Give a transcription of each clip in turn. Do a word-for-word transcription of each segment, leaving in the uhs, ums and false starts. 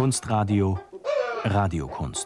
Kunstradio Radiokunst.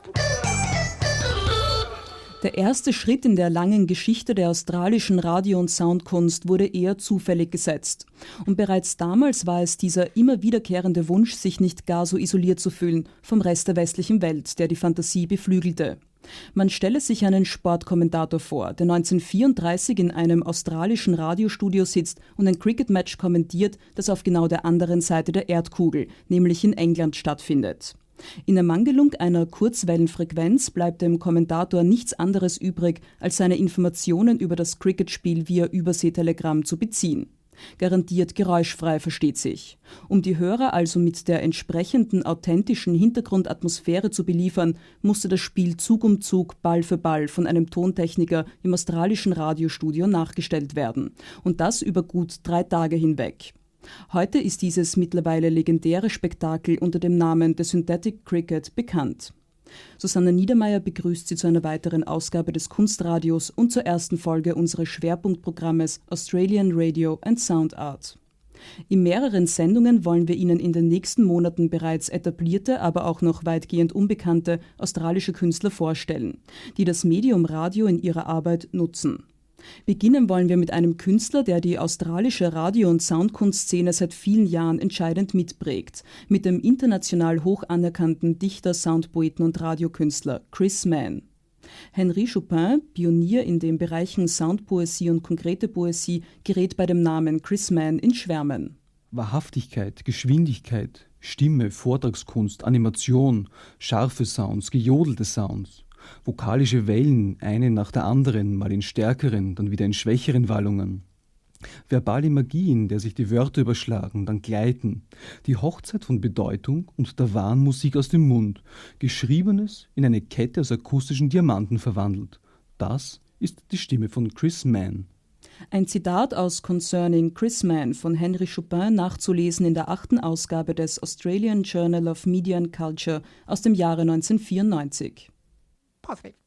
Der erste Schritt in der langen Geschichte der australischen Radio- und Soundkunst wurde eher zufällig gesetzt. Und bereits damals war es dieser immer wiederkehrende Wunsch, sich nicht gar so isoliert zu fühlen vom Rest der westlichen Welt, der die Fantasie beflügelte. Man stelle sich einen Sportkommentator vor, der neunzehnhundertvierunddreißig in einem australischen Radiostudio sitzt und ein Cricket-Match kommentiert, das auf genau der anderen Seite der Erdkugel, nämlich in England, stattfindet. In Ermangelung einer Kurzwellenfrequenz bleibt dem Kommentator nichts anderes übrig, als seine Informationen über das Cricketspiel via Überseetelegramm zu beziehen. Garantiert geräuschfrei, versteht sich. Um die Hörer also mit der entsprechenden authentischen Hintergrundatmosphäre zu beliefern, musste das Spiel Zug um Zug, Ball für Ball von einem Tontechniker im australischen Radiostudio nachgestellt werden. Und das über gut drei Tage hinweg. Heute ist dieses mittlerweile legendäre Spektakel unter dem Namen The Synthetic Cricket bekannt. Susanne Niedermeyer begrüßt Sie zu einer weiteren Ausgabe des Kunstradios und zur ersten Folge unseres Schwerpunktprogrammes Australian Radio and Sound Art. In mehreren Sendungen wollen wir Ihnen in den nächsten Monaten bereits etablierte, aber auch noch weitgehend unbekannte australische Künstler vorstellen, die das Medium Radio in ihrer Arbeit nutzen. Beginnen wollen wir mit einem Künstler, der die australische Radio- und Soundkunstszene seit vielen Jahren entscheidend mitprägt, mit dem international hoch anerkannten Dichter, Soundpoeten und Radiokünstler Chris Mann. Henri Chopin, Pionier in den Bereichen Soundpoesie und konkrete Poesie, gerät bei dem Namen Chris Mann in Schwärmen. Wahrhaftigkeit, Geschwindigkeit, Stimme, Vortragskunst, Animation, scharfe Sounds, gejodelte Sounds. Vokalische Wellen, eine nach der anderen, mal in stärkeren, dann wieder in schwächeren Wallungen. Verbale Magie, in der sich die Wörter überschlagen, dann gleiten. Die Hochzeit von Bedeutung und der Wahn Musik aus dem Mund. Geschriebenes in eine Kette aus akustischen Diamanten verwandelt. Das ist die Stimme von Chris Mann. Ein Zitat aus Concerning Chris Mann von Henri Chopin nachzulesen in der achten Ausgabe des Australian Journal of Media and Culture aus dem Jahre neunzehnhundertvierundneunzig. Positive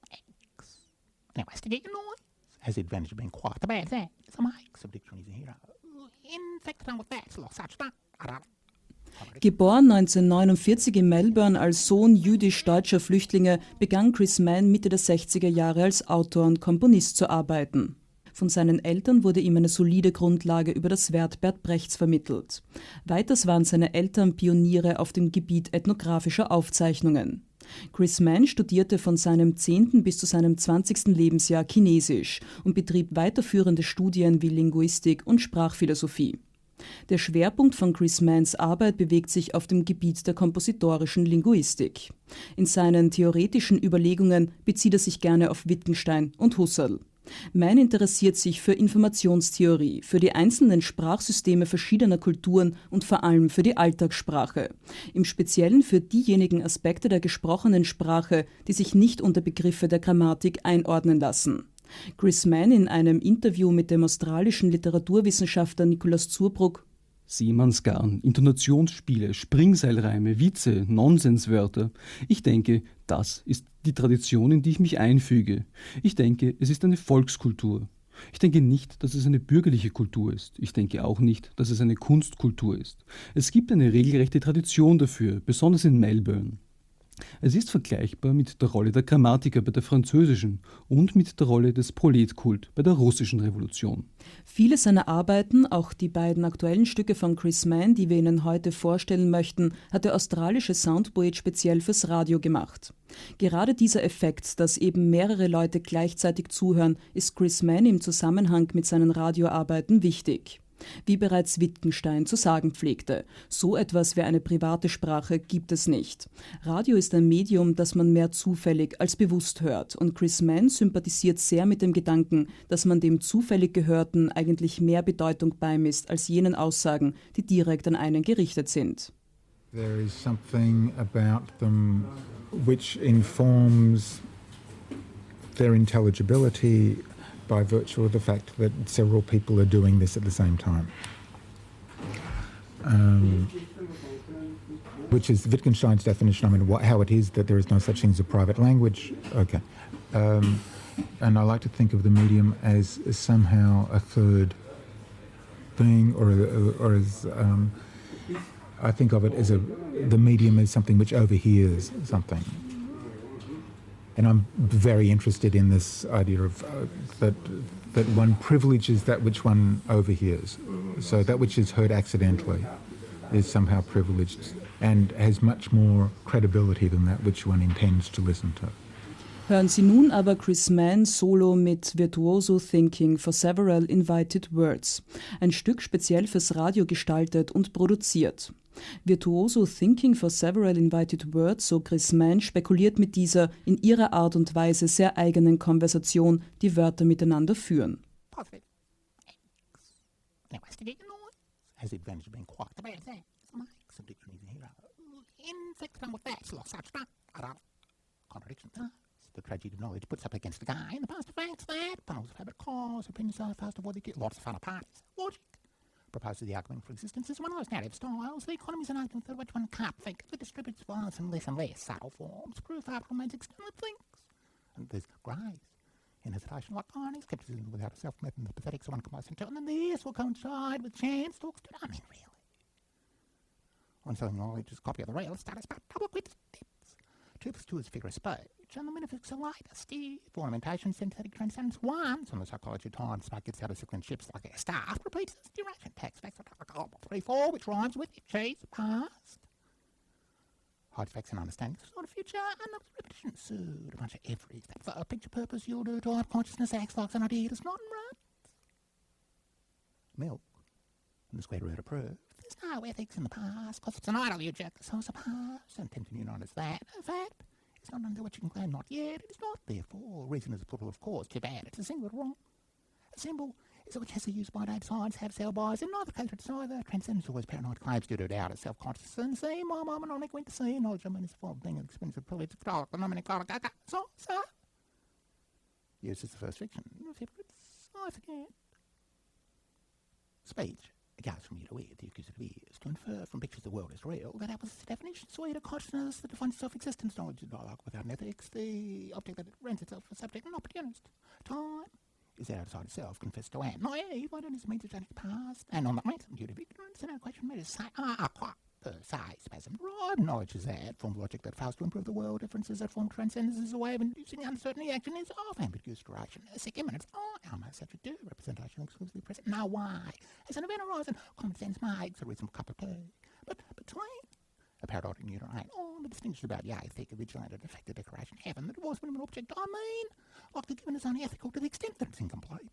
X. Investigate noise. Has the advantage of being quite a bad thing. Some hikes of dictionaries in here. Infected with that, so such that. Geboren neunzehnhundertneunundvierzig in Melbourne als Sohn jüdisch-deutscher Flüchtlinge, begann Chris Mann Mitte der sechziger Jahre als Autor und Komponist zu arbeiten. Von seinen Eltern wurde ihm eine solide Grundlage über das Werk Bert Brechts vermittelt. Weiters waren seine Eltern Pioniere auf dem Gebiet ethnografischer Aufzeichnungen. Chris Mann studierte von seinem zehnten bis zu seinem zwanzigsten Lebensjahr Chinesisch und betrieb weiterführende Studien wie Linguistik und Sprachphilosophie. Der Schwerpunkt von Chris Manns Arbeit bewegt sich auf dem Gebiet der kompositorischen Linguistik. In seinen theoretischen Überlegungen bezieht er sich gerne auf Wittgenstein und Husserl. Mann interessiert sich für Informationstheorie, für die einzelnen Sprachsysteme verschiedener Kulturen und vor allem für die Alltagssprache. Im Speziellen für diejenigen Aspekte der gesprochenen Sprache, die sich nicht unter Begriffe der Grammatik einordnen lassen. Chris Mann in einem Interview mit dem australischen Literaturwissenschaftler Nikolaus Zurbrugg: Seemannsgarn, Intonationsspiele, Springseilreime, Witze, Nonsenswörter. Ich denke, das ist die Tradition, in die ich mich einfüge. Ich denke, es ist eine Volkskultur. Ich denke nicht, dass es eine bürgerliche Kultur ist. Ich denke auch nicht, dass es eine Kunstkultur ist. Es gibt eine regelrechte Tradition dafür, besonders in Melbourne. Es ist vergleichbar mit der Rolle der Grammatiker bei der französischen und mit der Rolle des Proletkult bei der russischen Revolution. Viele seiner Arbeiten, auch die beiden aktuellen Stücke von Chris Mann, die wir Ihnen heute vorstellen möchten, hat der australische Soundpoet speziell fürs Radio gemacht. Gerade dieser Effekt, dass eben mehrere Leute gleichzeitig zuhören, ist Chris Mann im Zusammenhang mit seinen Radioarbeiten wichtig. Wie bereits Wittgenstein zu sagen pflegte, so etwas wie eine private Sprache gibt es nicht. Radio ist ein Medium, das man mehr zufällig als bewusst hört, und Chris Mann sympathisiert sehr mit dem Gedanken, dass man dem zufällig Gehörten eigentlich mehr Bedeutung beimisst als jenen Aussagen, die direkt an einen gerichtet sind. There is something about them which informs their intelligibility by virtue of the fact that several people are doing this at the same time. Um, which is Wittgenstein's definition. I mean, what, how it is that there is no such thing as a private language. Okay. Um, and I like to think of the medium as, as somehow a third being, or, or as um, I think of it as a, the medium as something which overhears something. And I'm very interested in this idea of uh, that that one privileges that which one overhears. So that which is heard accidentally is somehow privileged and has much more credibility than that which one intends to listen to. Hören Sie nun aber Chris Mann solo mit Virtuoso Thinking for Several Invited Words, ein Stück speziell fürs Radio gestaltet und produziert. Virtuoso Thinking for Several Invited Words, so Chris Mann, spekuliert mit dieser in ihrer Art und Weise sehr eigenen Konversation, die Wörter miteinander führen. Positive. X. Investigate noise. Has the advantage of being quiet about that. Some some dictionaries in here. Infect them with that. Lost abstract. Contradiction. The tragedy of knowledge puts up against the guy in the past facts that panels of habit cause opinions so fast to avoid the lots of fun of parties. Logic proposes the argument for existence is one of those narrative styles. The economy is an argument that which one can't think that distributes violence in less and less subtle forms. Proof after remains external things. And there's grace in hesitation like irony, skepticism without a self-method, and the pathetic so one combines into, and then this will coincide with chance talks to, I mean, really. One selling knowledge is a copy of the real status, but double quits depths. Two plus two is a figure of speech, and the metaphysics are later, Steve. Ornamentation, synthetic transcendence, once on the psychology of time, spark gets out of cycling ships like a staff, repeats its duration, text, facts, three, four, which rhymes with it, cheese, past. Hides facts and understanding, it's not a future, another repetition, suit, a bunch of every. That for a picture purpose, you'll do type consciousness acts like an idea, it's not in ruts. Milk, and the square root of proof. There's no ethics in the past, because it's an idol you jerk the source of past, and tempting you not as that. In fact, it's not under what you can claim not yet, it is not, therefore. Reason is a plural of cause, too bad, it's a single wrong. A symbol is that which has a use by date sides, have cell bars, in neither case it's either. Transcendence always paranoid claims due to doubt of self-consciousness, and see, my mom and I went to see, knowledge I mean is a form of being an expensive privilege, the nominal so, so. Use is the first fiction, I forget. Speech. It goes from ear to ear, the accusative ears, to infer from pictures the world is real, that apples is the definition, sweet of consciousness that defines self-existence, knowledge is dialogue without an ethics, the object that it rents itself for subject and opportunist. Time is outside itself, confessed to and naive, I don't need to mean to change the past, and on the ransom due to ignorance, and our question made us say, ah, quite, per se, spasm, right, knowledge is that, form of logic that fails to improve the world, differences that form transcendence is a way of inducing uncertainty, action is of ambiguous duration, a sick imminence, oh, almost subject to representation exclusively present, now why? As an event arises, common sense makes a reasonable cup of tea, but between a paradox in uterine, oh, the distinction about yea, thick, vigilated, effective decoration, heaven, that it was when an object, I mean, like the given is only ethical to the extent that it's incomplete.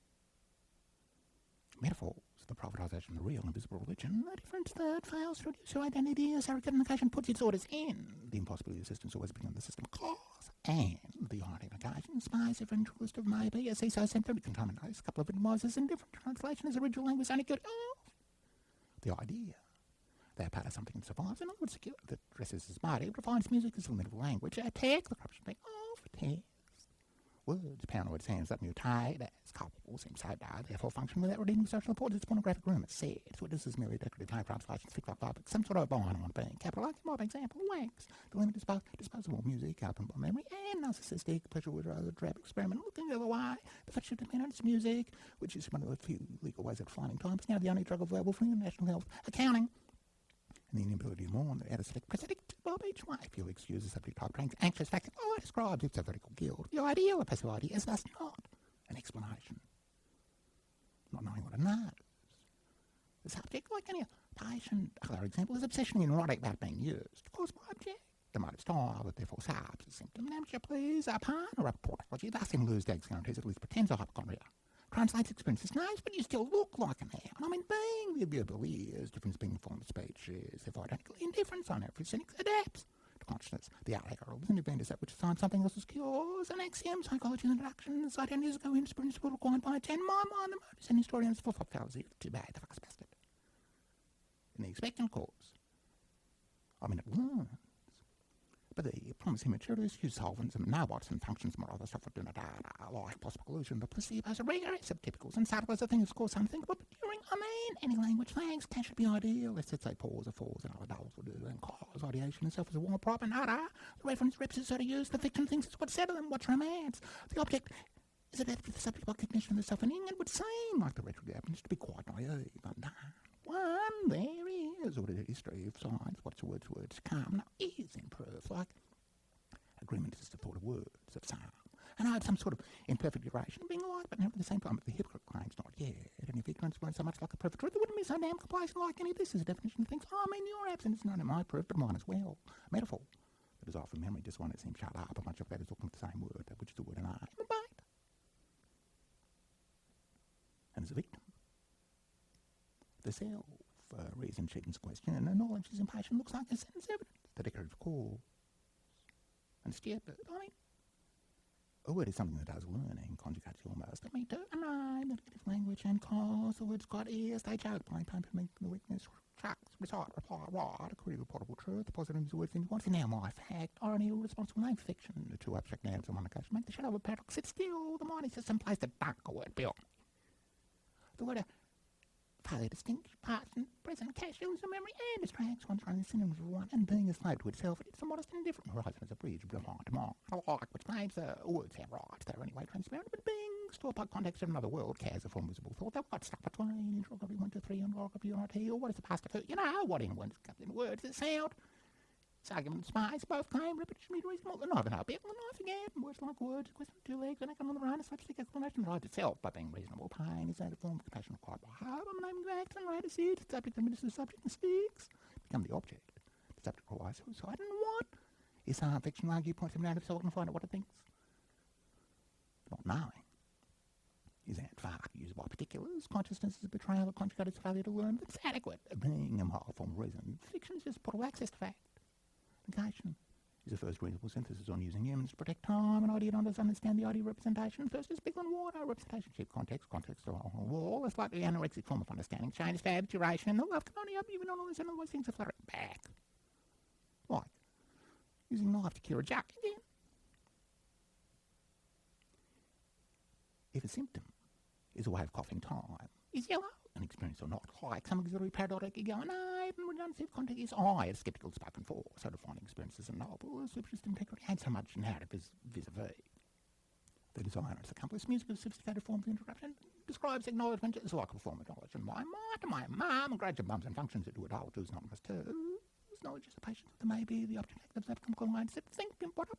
Metaphors, the privatisation of the real and visible religion, a difference that fails to reduce your identity as arrogant and occasion puts its orders in. The impossibility of existence always being the system cause, and the irony of occasion, spies of interest of maybe, a seesaw centre, contaminates, a couple of advisors in different translation as original language only good off. The idea. They are part of something that survives, and I would secure that dresses as mighty, defines music as a limited language, attack the corruption being off, text. Words, paranoid sounds that mutate as culpable seem so bad, therefore function without redeeming social importance. It's pornographic rumour, said. So it is merely decorative high translations, fixed like public, some sort of bond on being. Capital like mob example, wax. The limit is dispo- disposable music, open by memory, and narcissistic pleasure with rather drab experiment. Looking the other way, the fact should depend on its music, which is one of the few legal ways of defining time. It's now the only drug available for national health accounting. And the inability to mourn the aesthetic prosthetic Bob each way. If you'll excuse the subject type ranks anxious fact that oh, it describes its vertical guild. The ideal or passive idea is thus not an explanation. Not knowing what it knows. The subject, like any patient, other example, is obsessionally neurotic about being used. Caused by object. The motive style that therefore subs a symptom. Amateur please, a pun or a tautology, thus in lose Dag's guarantees at least pretends a hypochondria. Translates experiences nice, but you still look like an air. And I mean, being the observable ears, difference being form of speech is therefore identical indifference on every cynic adapts to consciousness. The allegorical is an event is that which assigns something else's cures, an axiom, psychology and introductions, ideas go in, experience will required by a ten, my mind, the motives and historians for fuck fallacy. Too bad, the fuck's bastard. In the expectant cause, I mean, it learns. But the promise immaturities use solvents and nanobots and functions more other stuff do not like possible collusion, but placebos are regressive typicals and subtle as a thing of course unthinkable, but during, I mean, any language thanks, can should be ideal, let's say pause or falls and other doubles will do, and cause ideation itself is a warm prop and other. The reference reps is so to use, the fiction thinks it's what's said of them, what's romance. The object is adapted to the subject by cognition of the self, and it would seem like the retrograde happens to be quite naive, but no. One, there is or the history of science, what's words, words come, now is in proof, like agreement is the thought of words, of sound. And I have some sort of imperfect duration of being like, but never at the same time, the hypocrite claims not yet. And if ignorance weren't so much like a perfect truth, it wouldn't be so damn complacent like any of this as a definition of things. Oh, I mean, your absence is not in my proof, but mine as well. Metaphor. That is often memory, just one that seems shut up. A bunch of letters looking for the same word, which is the word and I. And bite. And as a victim, the self uh, reason Cheaton's question and knowledge is impatient looks like a sentence evidence. The declarative cause. And stupid. I mean, a word is something that does learning, conjugates almost. I mean, to a name, the negative language, and cause, the word's got ears, they joke, plain time to make the weakness, tracks, recite, reply, write, a query, reportable truth, the positive is the word thing, what's now my fact, irony, responsible name, fiction, the two abstract nouns on one occasion, make the shadow of a paradox sit still, the mind is just some place to dunk a word beyond me. The word, uh, failure distinct parts and present casuals of memory and distracts one's running synonyms of one and being a slave to itself. It is the modest and indifferent horizon as a bridge from mind to mind. I like which claims uh, words have rights. They're anyway transparent, but being stored by context of another world cares a form visible thought. They've got stuck between interrogatory one, two, three, interrogatory R T, or what is the past of you know what in words comes in words that sound. It's argument and spies, both claim repetition is reasonable. The neither no bit, and I forget. Words like words, question two legs, and I can on the run, a slapstick explanation rides itself by being reasonable. Pain is that a form of compassion required by heart. I'm naming the act and right to see it. The subject administers the subject and speaks. Become the object. The subject requires suicide. And what? Is science fiction argue points of narrative so I can find out what it thinks? Not knowing. Is that fuck used by particulars? Consciousness is a betrayal of conjugated failure to learn. It's adequate. Being a moral form of reason. Fiction is just portal access to fact. Negation is the first reasonable synthesis on using humans to protect time. An idea does understand the idea of representation. First is big on water. Representation, shape, context, context of a whole wall. A slightly anorexic form of understanding. Change, stab, duration. The love can only help you even on all this and all those things are fluttering back. Like using a knife to cure a jack again. If a symptom is a way of coughing time, is yellow an experience or not? Like some auxiliary paradoxic you go, no, even redundancy of context is I, a sceptical spoken for, so defining experiences are noble, superstitious integrity, and so much narrative is vis-a-vis. The desire to accomplish music of sophisticated forms of interruption describes acknowledgement as like a form of knowledge, and my might and my mum, graduate mums and functions that do it all, too, is not must too. Knowledge is the patience that may be the object of that chemical mindset. Think and what up.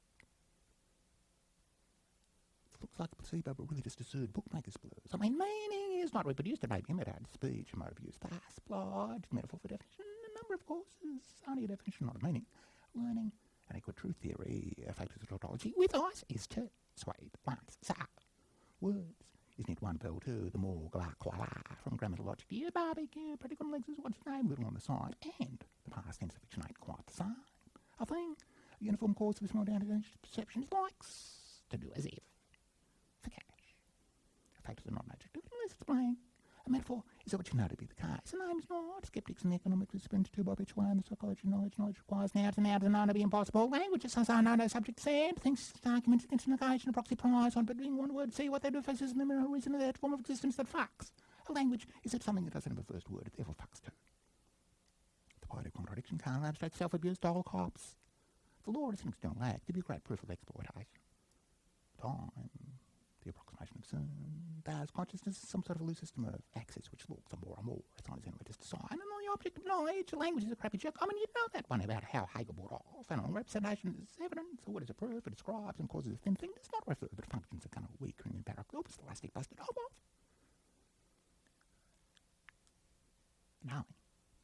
Looks like a placebo, but really just a third bookmaker's blues. I mean, meaning is not reproduced, it may be imitated. Speech, mode of use, thus, oblige, metaphor for definition, a number of courses, only a definition, not a meaning. Learning, adequate truth theory, factors of tautology, with ice is to swayed once, so. Words, isn't it one bell two, the more gla quala, from grammar to logic, yeah, barbecue, predicate legs is what's name, little on the side, and the past tense of fiction ain't quite the same. I think a uniform course of small down to perceptions likes to do as if. For cash. Factors are not an adjective unless it's blank. A metaphor is that what you know to be the case. A name is not. Skeptics and the economic disciplines too by which way and the psychology of knowledge. Knowledge requires nouns and nouns and known to be impossible. Language is so no no subject said. Things, arguments against negation, a proxy prize on but in one word. See what they do faces the mirror reason of that form of existence that fucks. A language is that something that doesn't have a first word. It therefore fucks too. The poetic contradiction can't abstract self-abuse, dole cops. The law of an external act to be a great proof of exploitation. Time. The approximation of sin. Does consciousness is some sort of loose system of access which looks a more and more. It's not as anyway just a sign. And on the object of knowledge, language is a crappy joke. I mean, you know that one about how Hegel brought off. And on representation is evidence. So what is a proof? It describes and causes a thin thing. Does not refer, but functions are kind of weak and empirical. It's elastic busted off off. Knowing.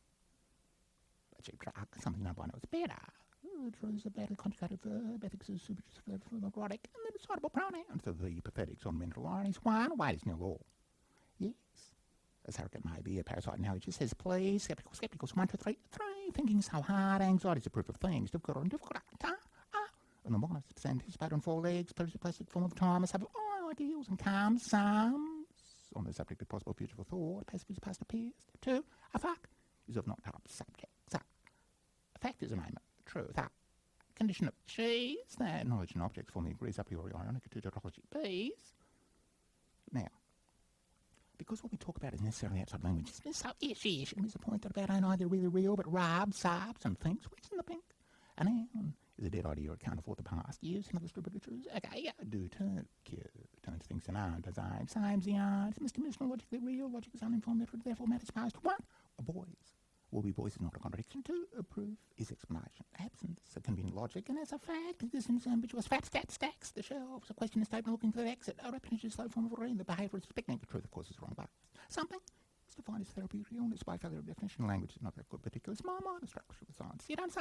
A cheap drug, something no one knows better. The truth is a badly conjugated verb, ethics is super verb for erotic, and the decidable pronouns of the pathetics on mental ironies. One, wait, is nil all. Yes. A surrogate may be a parasite now, it just says, please, skeptical, skepticals, one, two, three, three, thinking so hard, anxiety is a proof of things, difficult and difficult, ah, ah, and the modest, anticipate on four legs, plastic form of time, a sub of all ideals and calm sums on the subject of possible future for thought, passive is past appears. Two, a fuck is of not type subject. So, a fact is a name. Truth. Ah, condition of cheese. That knowledge and objects forming agrees a priori ionic to tautology. Bees. Now, because what we talk about is necessarily outside language, it's been so ish-ish, and there's a point that about ain't either really real, but rub, subs, and things. Where's in the pink? A noun is a dead idea it can't afford the past. Use in other stupid literatures. Okay, yeah, do turn, turns things to noun, design, same, the art. It's misdimensional, logically real. Logic is uninformed, therefore matters past. One, a boys. will be voiced is not a contradiction. Two, a proof is explanation. Absence of convenient logic, and as a fact, existence of ambiguous fat stat stacks the shelves. A question is statement looking for the exit. A repetition is slow form of reading. The behaviour is expecting the truth, of course, is wrong bias. Something is defined as therapeutic illness by failure of definition. Language is not that good particular. Small mind, the structure of the science. You don't say.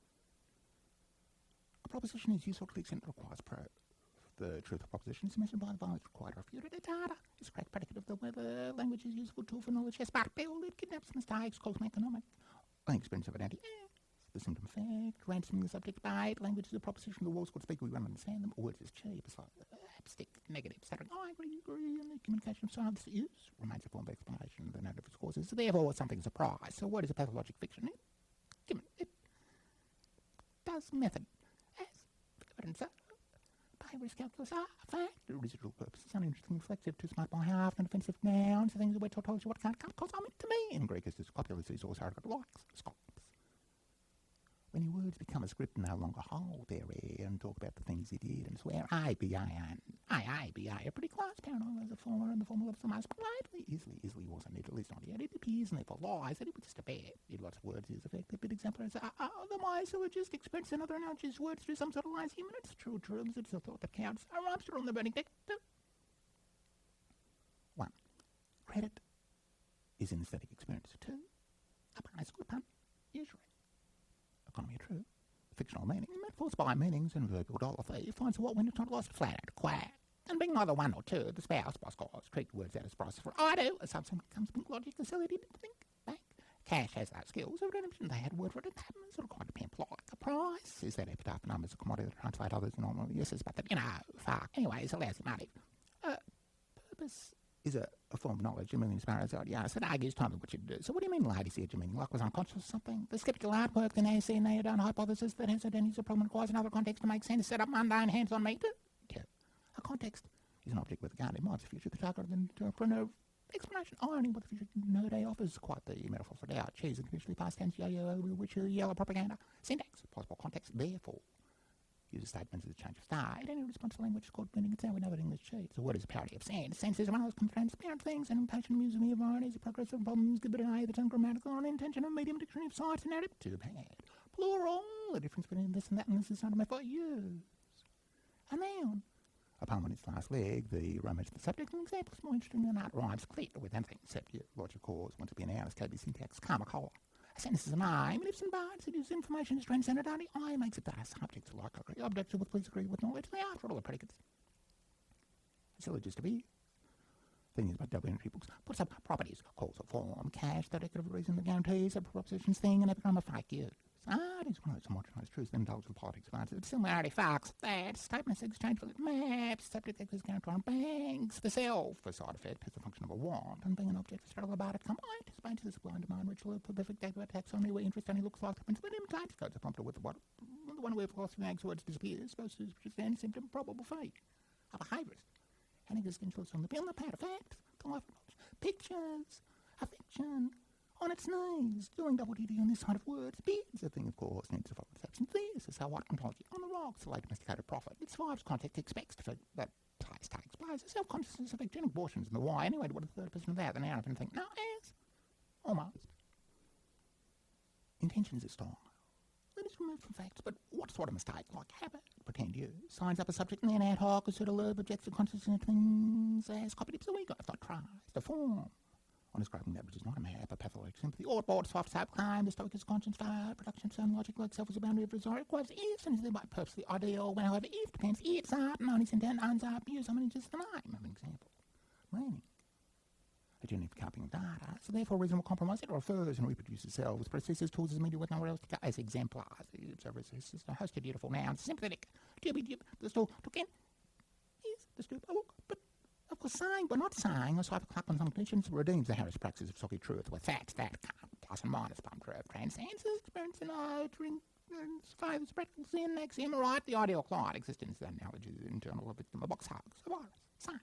A proposition is useful to the extent it requires proof. The truth of proposition is mentioned by the bias required refuted. The data is a correct predicate of the whether language is a useful tool for knowledge. Yes, but build it kidnaps mistakes, calls them economic. An experience of an anti the symptom effect, ransoming the subject by it. Language is a proposition. The world's good speaker, we won't understand them. Words is cheap. It's like uh, abstick, negative, stuttering. I agree, agree. And the communication of science use remains a form of explanation. The narrative of causes. Therefore, something is a prize. So, what is a pathologic fiction? It, given it does method as evidence. Behaviourist calculus are a fact. The residual purpose is uninteresting, reflexive, too smart by half, and offensive nouns. The things that we're told you what can't come, because I'm it to me. In Greek, it's this copulus is also got likes, scopes. When your words become a script and no longer hold their air and talk about the things you did and swear, I, B, I, and I, I, B, I are pretty close. Paranoia is a former and the formula of the most politely. Easily, easily wasn't it, at least not yet. It appears and therefore lies that it was just a bad. It lots of words is effective, but exemplars are uh, uh, the my syllogistic expense and other analogies, words through some sort of lies human. It's true terms, it's a thought that counts. A rhymes on the burning deck. One. Credit is an aesthetic experience. Two. A pun is a good pun, usually. Economy of truth, fictional meaning, metaphors by meanings, and verbal dollar thief finds what when it's not lost flat out quack. And being either one or two, the spouse, boss calls, treat words out as prices for I do, a substance becomes pink logic, a silly didn't think back. Cash has those skills of redemption, they had word for it, it happens, it'll quite depend like a price. Is that epitaph numbers a commodity that translate others normally? Yes, but that, you know, fuck. Anyway, it's a lousy motive. Uh, purpose is a, a form of knowledge, a million sparrows out, yes, it argues time of what you do. So what do you mean, ladies, edge of meaning? Like was unconscious or something? The skeptical artwork, the naysay and nailed-down hypothesis that has identities a problem requires another context to make sense, set up mundane hands-on meat. Yeah. A context is an object with a guard in mind, the future, the target, and entrepreneur explanation. Irony, what the future no day offers, quite the metaphor for doubt. Cheese and conditionally past tense, yo-yo, which is yellow propaganda. Syntax, possible context, therefore. Uses statements as a change of style. Any response to language is called meaning. It's how we know it in English sheets. The word is a parody of sense. Sense is one of those transparent things, and impatient amusing me of varieties of progressive problems, give it an eye that's ungrammatical, unintentional, medium dictionary of science and narrative. Too bad. Plural. The difference between this and that and this is not a metaphor. Use. A noun. Upon when its last leg, the romance of the subject, an example is more interesting than that. Rhymes clear with anything except your logic cause. Want to be an noun, K B syntax, karma, cola. A sentence is an I, lives and binds, it uses information as transcendent only. I makes it that subjects alike agree, objects with please agree with knowledge, they are for all the predicates. A syllogist to be. Thing is about double entry books. Puts up properties, calls a form, cash, the record of reason, the guarantees, a propositions thing, and epigram of fake use. Ah, it is one of those homogenized truths that indulge in politics advances. It's similarity facts, that, statements exchange for maps, subject access guarantor on banks, the self, a side effect, is a function of a want, and being an object for struggle about it, come on, to space the sublime demand, ritual of perfect data taxonomy where interest only looks like the principle imitates codes a prompter with the what the one where philosophy makes words disappear, supposed to present symptom probable fate. A behaviourist, an existentialist on the bill, the pad of facts, the life of pictures, a fiction. On its knees, doing double duty on this side of words. Beard's a thing, of course, needs to follow exception. This is how white ontology on the rocks, the late domesticated prophet. Its five's context expects to that place takes place. The self-consciousness of genic abortions and the why. Anyway, what is the third person of that? The noun of anything. No, as. Almost. Intentions are strong. Let us remove from facts, but what sort of mistake? Like habit, pretend you. Signs up a subject and then ad hoc, a sort of lurb, objects of consciousness of things as copied. So we got, if not tries, the form. On describing that which is not a map, a pathologic sympathy, or board, soft type climb, the stoic is conscience, fire, production, sun, logic, like self is a boundary of resort, requires if, and is thereby purposely ideal, when however if depends, it's art, and only intent, ends up, use somebody just the name of an example. Meaning. A journey for copying of data, so therefore reasonable compromise, it refers and reproduces itself with processes, tools, as media with nowhere else to go, as exemplars, the observer is a host of beautiful nouns, sympathetic, dubby dub, the store, took in, is the stoop, a look, but of course, saying, but not saying, a cypher clock on some conditions redeems the Harris praxis of soggy truth, with facts that can't, plus and minus, palm curve, transcends experience and altering, and favours practical sin, axiom, right, the ideal client, existence, that analogy, the internal of victim, a box hugs, a virus, sign.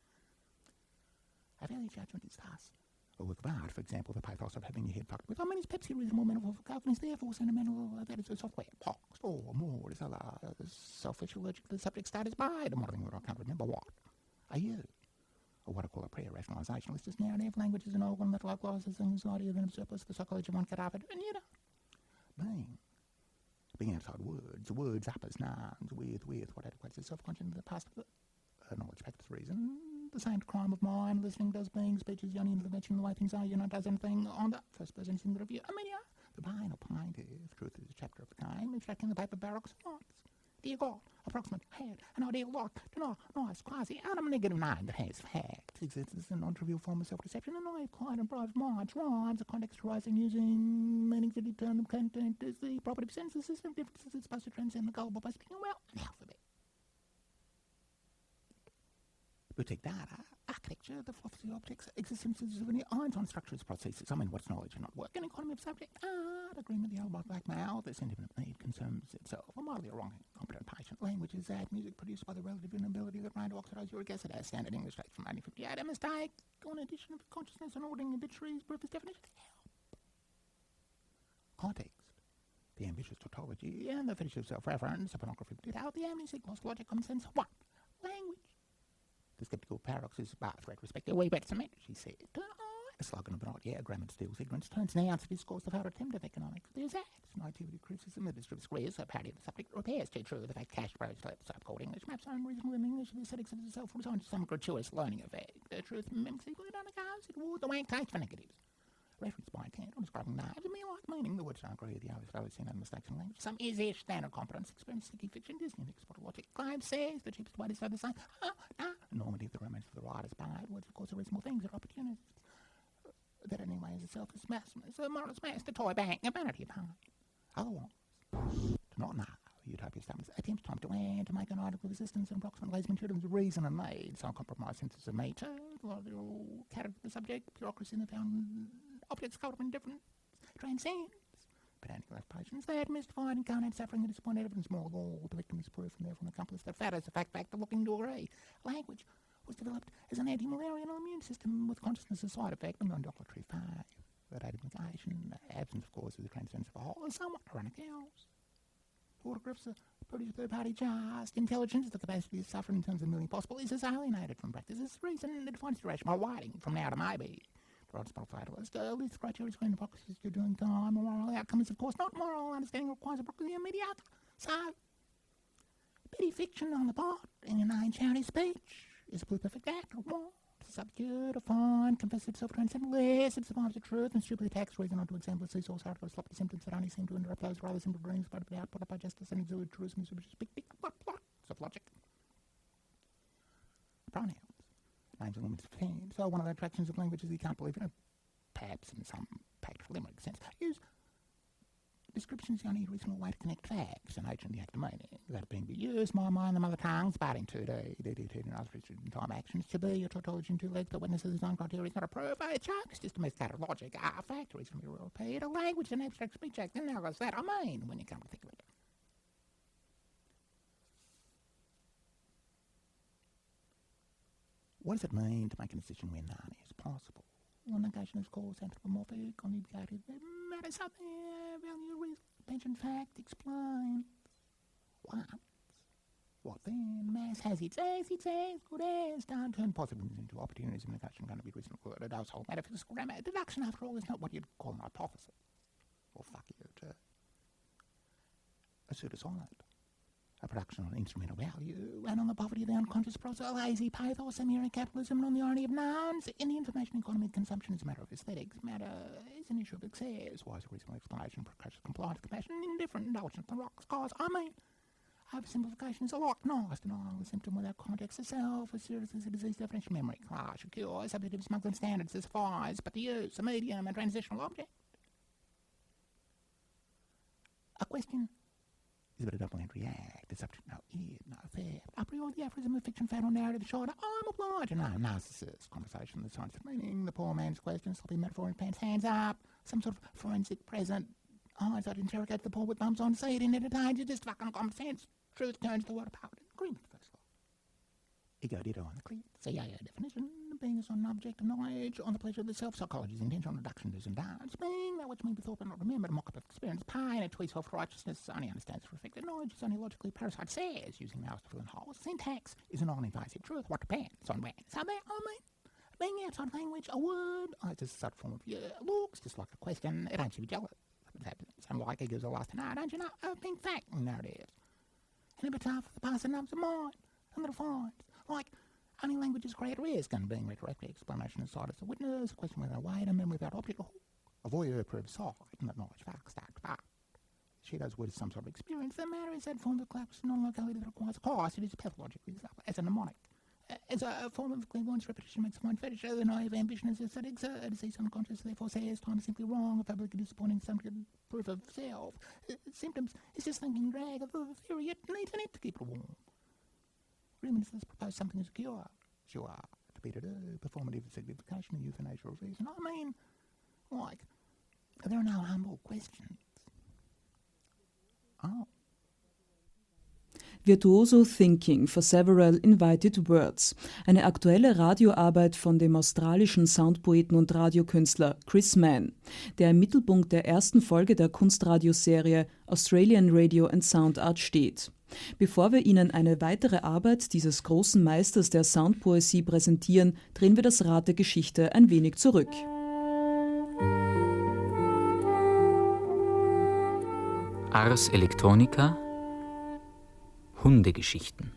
A value judgment is thus a work of art, for example, the pathos of having your head fucked with, I mean, is Pepsi reasonable metaphor for coke, and is therefore sentimental, uh, that is a software, box, or more, is a uh, selfish, allergic to the subject status by, the modelling word, I can't remember what, are you? or what I call a pre-rationalizationalist, is narrative. Language is an organ that localizes anxiety of an surplus, the psychology of one cadaver, and yet, being, being outside words, words up as nouns, with, with, what adequates as self-conscious in the past of the uh, knowledge practice reason, the same crime of mind, listening does being, speech is the only intervention, the way things are, you know, does anything on the first person singular view. I mean, yeah, the pain or plaintive, truth is a chapter of the game, extracting the paper barracks once. Dear God, approximate, had, an ideal lot, no, nice, quasi, and a negative nine that has facts. Exists a non-trivial form of self-deception, and I have quiet and private minds, rhymes, are contextualizing using meanings that determine content is the property of sense, the system of differences is supposed to transcend the gullible by speaking well, an alphabet. Boutique data, architecture, the philosophy of objects, existences of any Einstein structures, processes, I mean, what's knowledge and not work, an economy of subject, art, agreement, the old blackmail, the sentiment of need concerns itself, a mildly wrong, competent patient, language is that, music produced by the relative inability of the brain to oxidize uric acid as standard English text from nineteen fifty-eight, a mistake, on addition of consciousness and ordering obituaries, proof is definition, help. Context. The ambitious tautology and the fetish of self-reference, the pornography of detail, the amnesic lost logic, common sense, one, language. The sceptical paradox is bath retrospect, a wee bit cement, she said. Oh, the slogan of an odd, yeah, grammar steals ignorance, turns nouns to discourse the failed attempt of economics. There's that, nativity criticism, the district squares, a parody of the subject, repairs too true, the fact cash pros let so-called English maps are unreasonable in English, the aesthetics of itself from some gratuitous learning effect. The truth mimics equally it undergoes, it would the wank taste for negatives. Reference by intent on describing names, a mere like meaning, the words don't agree with the others, failures in and mistakes in language. Some is-ish standard competence, experience, sticky fiction, Disney, export logic, claim says, the cheapest way to say the same. Oh, no, normative, the romance of the writer's part, words of course are reasonable things, are opportunities. That anyway is itself is mass, it's a moral smash, the toy bank, a vanity of pain. Otherwise, to not know, utopia statements, attempts time to end, to make an article of existence and approximate lazy intuitive reason and made, some compromise synthesis of nature, logical character of the subject, bureaucracy in the found objects caught up in different transcends. Pedantic patience, they had mystified and carnate suffering and disappointed evidence more of all. The victim is proof and therefore an accomplice. The fat is a fact factor looking to agree. Language was developed as an anti-malarial immune system with consciousness as side effect and non-docilatory five. That identification, absence of course, is the transcendence of a whole, is somewhat ironic else. Autographs are produced third-party just. Intelligence, the capacity to suffer in terms of million possible, is as alienated from practice as reason that defines duration by waiting from now to maybe. Rodspell fatalist, uh, least criteria screen hypocrisies to doing time, or moral outcomes, of course, not moral. Understanding requires hypocrisy and mediocre. So, petty fiction on the part in an inane charity speech is a blue perfect act or what? To subdue, to find, confess itself, transcend less, it survives the truth, and stupidly tax reason onto example of seesaws, out of sloppy symptoms that only seem to interrupt those rather simple dreams, but the output by justice and exude truism, which is big, big, plot, plot, of logic. Pronouns. Names and limits of ten. So one of the attractions of language is you can't believe it, perhaps in some packed limerick sense, is description is the only reasonable way to connect facts, the nature and the act of meaning. That being be used, my mind, the mother tongues, but in two D, D D T, and other in time actions, to be a tautology in two legs that witnesses his own criteria is not a proof, a joke, it's just a domesticated logic, a fact, reasonably repeated, a language, an abstract speech act, and now goes that, I mean, when you come to think of it. What does it mean to make a decision where none is possible? Well, negation is called anthropomorphic, unnegated matter, something, value, risk, pension, fact, explain. What? What then? Mass has its as, its as, good as, done, turn possibilities into opportunities of negation, going to be reasonable, a household metaphysical grammar. Deduction, after all, is not what you'd call an hypothesis. Or fuck you, to a pseudosonnet. A production on instrumental value, and on the poverty of the unconscious process, a lazy pathos, semi-ironic capitalism, and on the irony of nouns. In the information economy, consumption is a matter of aesthetics. Matter is an issue of excess. Why is a reasonable explanation, precocious compliance, compassion, indifferent, indulgence, the rocks, cause, I mean, oversimplification is a lot. Nice denial of a symptom without context itself, as serious as a disease definition, memory, clash, a cure, subjective smuggling standards, as suffice, but the use, a medium, a transitional object. A question is but a double-entry act, the subject no id, no theft. A priori, the aphorism of fiction, fat or narrative, shorter, I'm obliged, no, narcissist, conversation, the science of meaning, the poor man's question, sloppy metaphor in pants, hands up, some sort of forensic present, eyes that interrogate the poor with thumbs on, say it in entertain, you just fucking common sense, truth turns the word apart, agreement, first law. Ego ditto on the cleat. C I A definition. Being is an object of knowledge on the pleasure of the self. Psychology's intentional reduction does and dance. Being that which may be thought but not remembered. A mock-up of experience. Pine, a tweet self-righteousness. Only understands for effective knowledge. Is only logically parasite says. Using mouse to fill in holes. Syntax is a non-invasive truth. What depends on when. So there, I mean, being outside of language, a word, oh, it's just such form of yeah, looks, just like a question. It ain't you be jealous. Some like eagles are last to know, don't you know? A big fact, narrative. An epitaph of the past and numbers of mind. And the defines. Like, only language's great risk, and being retroactive explanation inside as a witness, a question without a weight, a memory without object, a voyeur proves sight, and that knowledge facts stacked back. She does with some sort of experience. The matter is that form of class non-locality that requires cost. It is pathologically as a mnemonic. As a form of clairvoyance, repetition makes mind fetish. The naive ambition is aesthetics. Uh, disease unconscious, therefore says time is simply wrong. A publicly disappointing some proof of self. Uh, symptoms is just thinking drag of the theory. It needs an it to keep it warm. Reminiscence propose something as a cure. Sure, to beat it a performative signification of euthanasia of reason. I mean, like, there are no humble questions. Oh. Virtuoso Thinking for Several Invited Words, eine aktuelle Radioarbeit von dem australischen Soundpoeten und Radiokünstler Chris Mann, der im Mittelpunkt der ersten Folge der Kunstradioserie Australian Radio and Sound Art steht. Bevor wir Ihnen eine weitere Arbeit dieses großen Meisters der Soundpoesie präsentieren, drehen wir das Rad der Geschichte ein wenig zurück. Ars Electronica Hundegeschichten.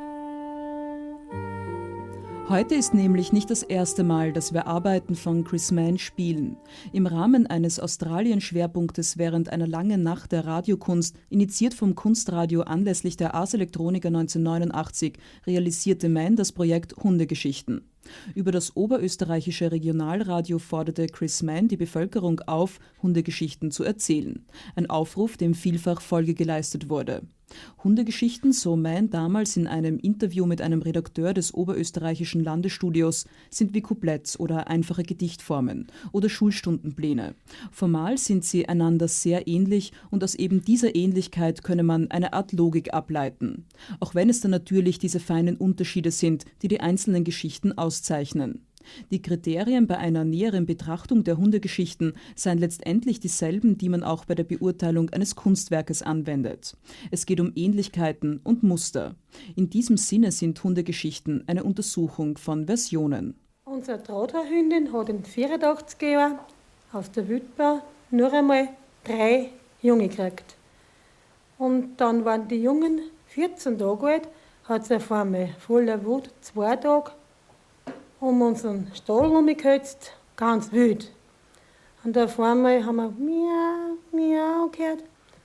Heute ist nämlich nicht das erste Mal, dass wir Arbeiten von Chris Mann spielen. Im Rahmen eines Australien-Schwerpunktes während einer langen Nacht der Radiokunst, initiiert vom Kunstradio anlässlich der Ars Electronica neunzehnhundertneunundachtzig, realisierte Mann das Projekt Hundegeschichten. Über das oberösterreichische Regionalradio forderte Chris Mann die Bevölkerung auf, Hundegeschichten zu erzählen. Ein Aufruf, dem vielfach Folge geleistet wurde. Hundegeschichten, so Mann damals in einem Interview mit einem Redakteur des oberösterreichischen Landesstudios, sind wie Couplets oder einfache Gedichtformen oder Schulstundenpläne. Formal sind sie einander sehr ähnlich und aus eben dieser Ähnlichkeit könne man eine Art Logik ableiten. Auch wenn es dann natürlich diese feinen Unterschiede sind, die die einzelnen Geschichten auszeichnen. Die Kriterien bei einer näheren Betrachtung der Hundegeschichten seien letztendlich dieselben, die man auch bei der Beurteilung eines Kunstwerkes anwendet. Es geht um Ähnlichkeiten und Muster. In diesem Sinne sind Hundegeschichten eine Untersuchung von Versionen. Unsere Drahthaarhündin hat in vierundachtzig Jahren aus der Wildbau nur einmal drei Junge gekriegt. Und dann waren die Jungen vierzehn Tage alt, hat sie auf einmal voller Wut zwei Tage um unseren Stall herumgehölzt, ganz wild. Und auf einmal haben wir miau, miau gehört.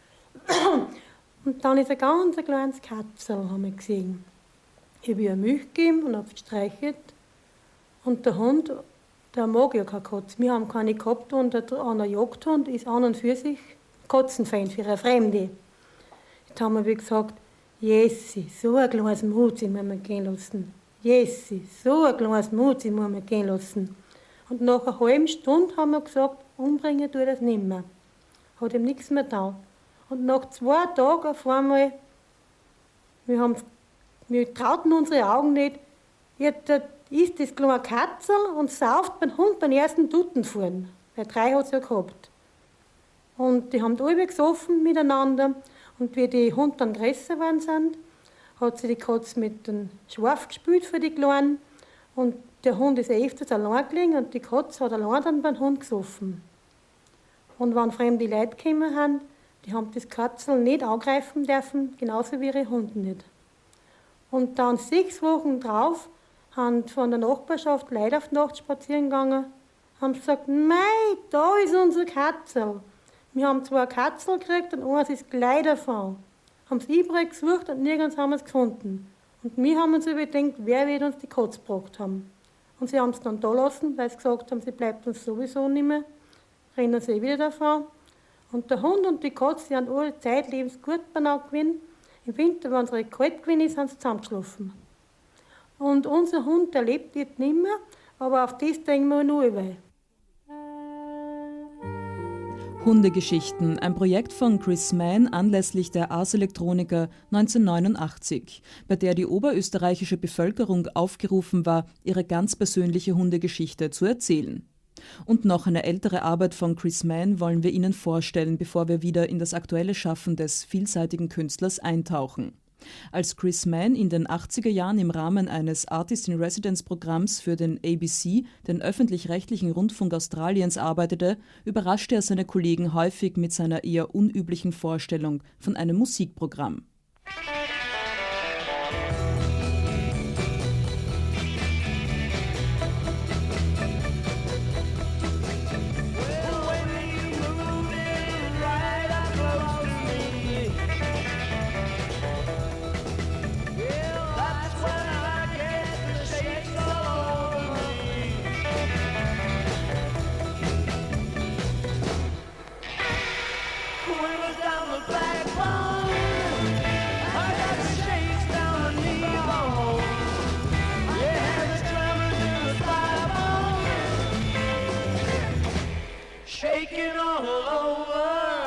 Und dann ist ein ganz kleines Katzel, haben wir gesehen. Ich habe ihr Milch gegeben und habe gestreichelt. Und der Hund, der mag ja keine Katze. Wir haben keine gehabt und ein Jagdhund ist an und für sich Katzenfeind für eine Fremde. Jetzt haben wir wie gesagt, Jessi, so ein kleines Mutzi müssen wir gehen lassen. Jessi, so ein kleines Mutzi muss man gehen lassen. Und nach einer halben Stunde haben wir gesagt, umbringen tue das nicht mehr. Hat ihm nichts mehr getan. Und nach zwei Tagen auf einmal, wir, haben, wir trauten unsere Augen nicht, jetzt ist das kleine Katzel und sauft beim Hund beim ersten Dutten fahren. Weil drei hat es ja gehabt. Und die haben alle gesoffen miteinander. Und wie die Hunde dann größer geworden sind, hat sie die Katze mit dem Schwarf gespielt für die Kleinen. Und der Hund ist öfters allein gelegen und die Katze hat allein dann beim Hund gesoffen. Und wenn fremde Leute gekommen haben, die haben das Katzel nicht angreifen dürfen, genauso wie ihre Hunde nicht. Und dann sechs Wochen drauf haben von der Nachbarschaft Leute auf die Nacht spazieren gegangen, haben gesagt, mei, da ist unser Katzel. Wir haben zwei Katzel gekriegt und eins ist gleich davon. Haben es überall gesucht und nirgends haben wir es gefunden. Und wir haben uns überdenkt, wer wird uns die Katze gebracht haben. Und sie haben es dann da lassen, weil sie gesagt haben, sie bleibt uns sowieso nicht mehr. Rennen sie wieder davon. Und der Hund und die Katze, die haben alle zeitlebens gut beieinander gewesen. Im Winter, wenn es recht kalt gewesen ist, haben sie zusammengeschlafen. Und unser Hund, der lebt jetzt nicht mehr, aber auf das denken wir nur über. Hundegeschichten, ein Projekt von Chris Mann anlässlich der Ars Electronica neunzehnhundertneunundachtzig, bei der die oberösterreichische Bevölkerung aufgerufen war, ihre ganz persönliche Hundegeschichte zu erzählen. Und noch eine ältere Arbeit von Chris Mann wollen wir Ihnen vorstellen, bevor wir wieder in das aktuelle Schaffen des vielseitigen Künstlers eintauchen. Als Chris Mann in den achtziger Jahren im Rahmen eines Artist-in-Residence-Programms für den A B C, den öffentlich-rechtlichen Rundfunk Australiens, arbeitete, überraschte er seine Kollegen häufig mit seiner eher unüblichen Vorstellung von einem Musikprogramm. Shaking all over.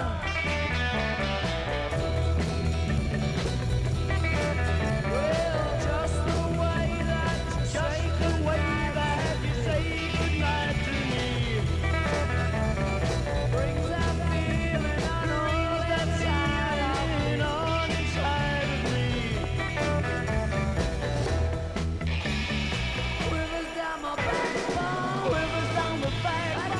Well, just the way that, just the way that you say goodnight to me brings that feeling I know that's hiding on inside of me. Quivers down my backbone, quivers down the backbone.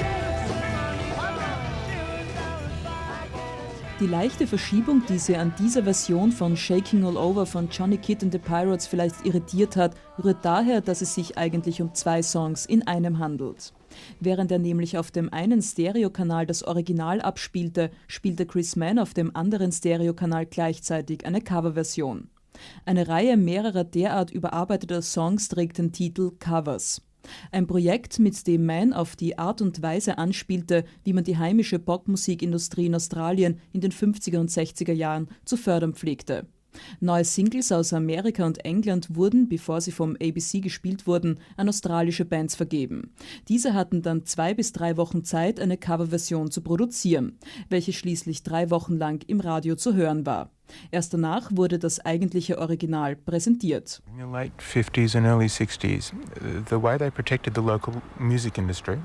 Die leichte Verschiebung, die sie an dieser Version von Shaking All Over von Johnny Kidd and the Pirates vielleicht irritiert hat, rührt daher, dass es sich eigentlich um zwei Songs in einem handelt. Während er nämlich auf dem einen Stereokanal das Original abspielte, spielte Chris Mann auf dem anderen Stereokanal gleichzeitig eine Coverversion. Eine Reihe mehrerer derart überarbeiteter Songs trägt den Titel Covers. Ein Projekt, mit dem Mann auf die Art und Weise anspielte, wie man die heimische Popmusikindustrie in Australien in den fünfziger und sechziger Jahren zu fördern pflegte. Neue Singles aus Amerika und England wurden, bevor sie vom A B C gespielt wurden, an australische Bands vergeben. Diese hatten dann zwei bis drei Wochen Zeit, eine Coverversion zu produzieren, welche schließlich drei Wochen lang im Radio zu hören war. Erst danach wurde das eigentliche Original präsentiert. In the late fifties and early sixties, the way they protected the local music industry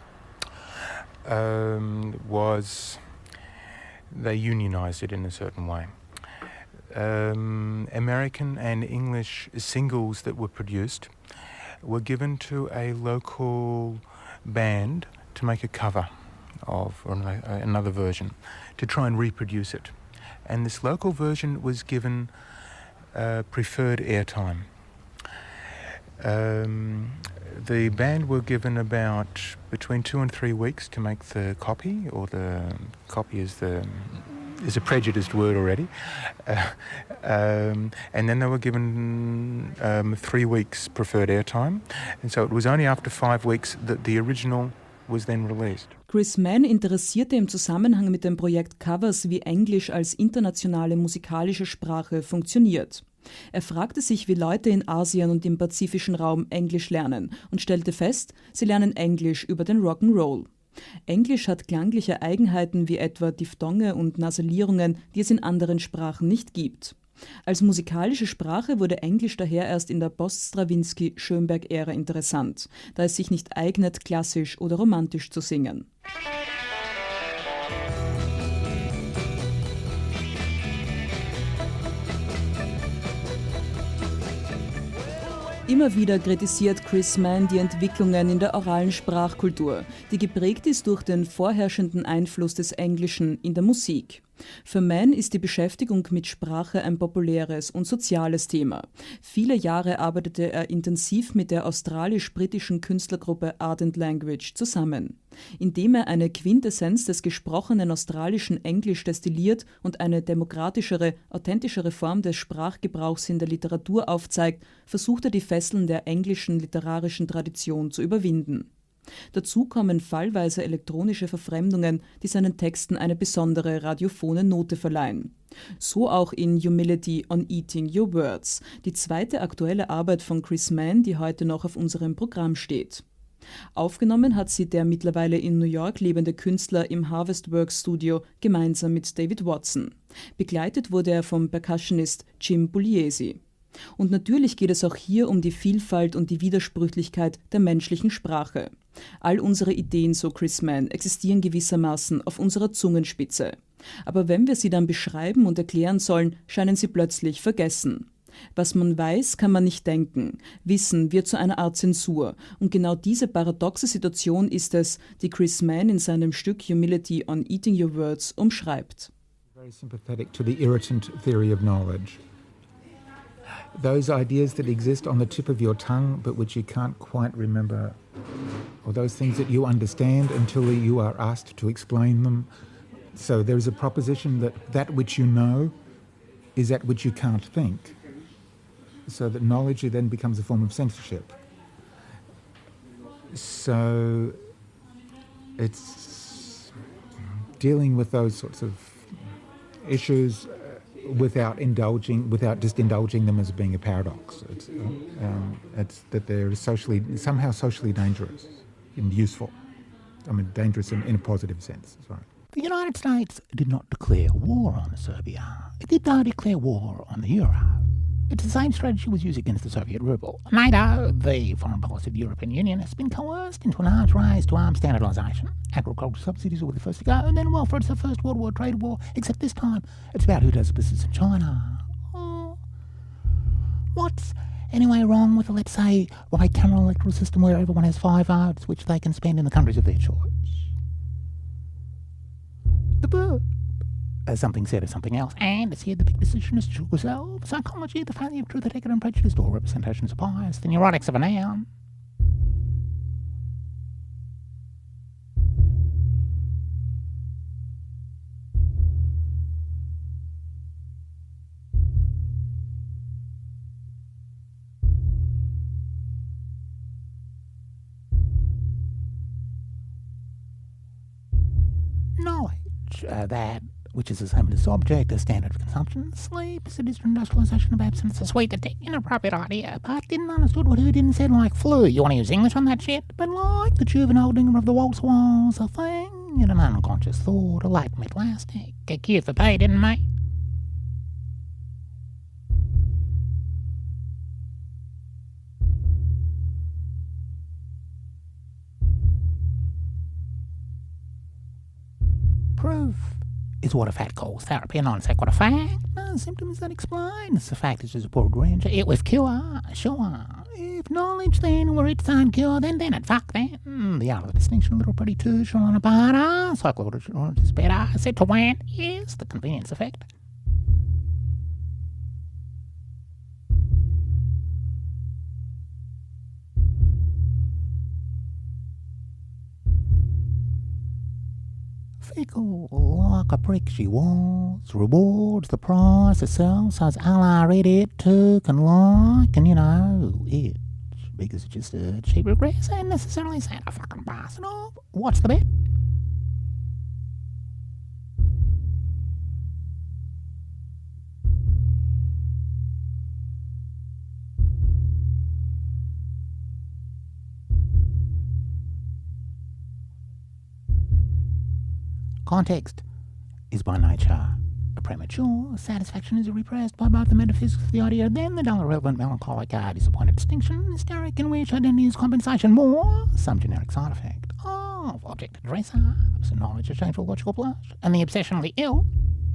um, was they unionized it in a certain way. Um, American and English singles that were produced were given to a local band to make a cover of or another version, to try and reproduce it. And this local version was given uh, preferred airtime. Um, the band were given about between two and three weeks to make the copy, or the copy is the is a prejudiced word already. Uh, um, and then they were given um, three weeks preferred airtime. And so it was only after five weeks that the original was then released. Chris Mann interessierte im Zusammenhang mit dem Projekt Covers, wie Englisch als internationale musikalische Sprache funktioniert. Er fragte sich, wie Leute in Asien und im pazifischen Raum Englisch lernen und stellte fest, sie lernen Englisch über den Rock'n'Roll. Englisch hat klangliche Eigenheiten wie etwa Diphthonge und Nasalierungen, die es in anderen Sprachen nicht gibt. Als musikalische Sprache wurde Englisch daher erst in der Post-Stravinsky-Schönberg-Ära interessant, da es sich nicht eignet, klassisch oder romantisch zu singen. Immer wieder kritisiert Chris Mann die Entwicklungen in der oralen Sprachkultur, die geprägt ist durch den vorherrschenden Einfluss des Englischen in der Musik. Für Mann ist die Beschäftigung mit Sprache ein populäres und soziales Thema. Viele Jahre arbeitete er intensiv mit der australisch-britischen Künstlergruppe Ardent Language zusammen, indem er eine Quintessenz des gesprochenen australischen Englisch destilliert und eine demokratischere, authentischere Form des Sprachgebrauchs in der Literatur aufzeigt, versucht er die Fesseln der englischen literarischen Tradition zu überwinden. Dazu kommen fallweise elektronische Verfremdungen, die seinen Texten eine besondere radiophone Note verleihen. So auch in Humility on Eating Your Words, die zweite aktuelle Arbeit von Chris Mann, die heute noch auf unserem Programm steht. Aufgenommen hat sie der mittlerweile in New York lebende Künstler im Harvest Works Studio gemeinsam mit David Watson. Begleitet wurde er vom Percussionist Jim Pugliese. Und natürlich geht es auch hier um die Vielfalt und die Widersprüchlichkeit der menschlichen Sprache. All unsere Ideen, so Chris Mann, existieren gewissermaßen auf unserer Zungenspitze. Aber wenn wir sie dann beschreiben und erklären sollen, scheinen sie plötzlich vergessen. Was man weiß, kann man nicht denken. Wissen wird zu einer Art Zensur. Und genau diese paradoxe Situation ist es, die Chris Mann in seinem Stück Humility on Eating Your Words umschreibt. Very sympathetic to the irritant theory of knowledge. Those ideas that exist on the tip of your tongue but which you can't quite remember, or those things that you understand until you are asked to explain them. So there is a proposition that that which you know is that which you can't think. So that knowledge then becomes a form of censorship. So it's dealing with those sorts of issues without indulging, without just indulging them as being a paradox. It's, um, it's that they're socially, somehow socially dangerous and useful. I mean, dangerous in, in a positive sense. Sorry. The United States did not declare war on Serbia. It did not declare war on the euro. It's the same strategy was used against the Soviet ruble. NATO, the foreign policy of the European Union, has been coerced into an arms race to arms standardisation. Agricultural subsidies were the first to go, and then welfare is the first World War trade war, except this time it's about who does business in China. Oh. What's anyway wrong with, let's say, bicameral electoral system where everyone has five votes which they can spend in the countries of their choice? The verb. As something said or something else, and it's here the big decision is to yourself. Psychology, the failure of truth, ethic, and prejudice, or representations of bias, the neurotics of a noun. Knowledge, uh, that which is the same as object, a standard of consumption. Sleep is a industrialisation of absence. A sweet, inappropriate idea, but didn't understood what who didn't said like flu. You want to use English on that shit? But like the juvenile dinger of the waltz was a thing in an unconscious thought, a light elastic, a cure for pay, didn't mate? Proof is what a fact calls therapy, a non sequitur fact. No symptoms that explain. It's a fact is just a poor range. It with cure, sure. If knowledge then were its own cure, then then it fuck then. The art of the distinction, a little pretty too, shall on a bar. Psychology is better. Said to win is the convenience effect. Fickle like a prick she was, rewards the price itself, says I read it, took and like, and you know, it, because it's just a cheap regress, and necessarily sad I fucking pass it off. What's the bet? Context is by nature a premature. Satisfaction is repressed by both the metaphysics of the idea, then the dull, irrelevant, melancholic, uh, disappointed distinction, hysteric, in which identity is compensation, more some generic side effect of object dress ups and knowledge of shameful logical blush, and the obsession of the ill.